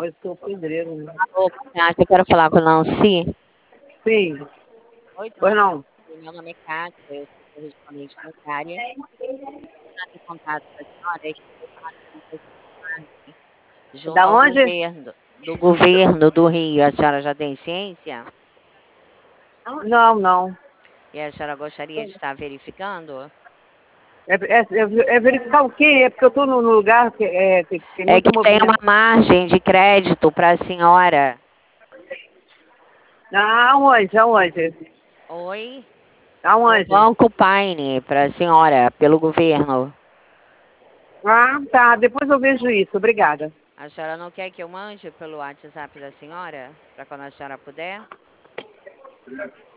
Eu sou pedreiro, né? Alô, boa tarde, eu quero falar com a Nancy. Sim, Oi, tudo pois bem? não. Meu nome é Cátia, eu sou correspondente bancária. Entrando em contato com a senhora, é que eu faço junto Da ao onde? governo do Rio. A senhora já tem ciência? Não, não. E a senhora gostaria de estar verificando? É verificar o quê? É porque eu estou num lugar que tem É que muito tem uma movimento. margem de crédito para a senhora. Ah, aonde? Aonde? Oi? No Aonde? Banco Paine, para a senhora, pelo governo. Ah, tá. Depois eu vejo isso. Obrigada. A senhora não quer que eu mande pelo WhatsApp da senhora? Para quando a senhora puder?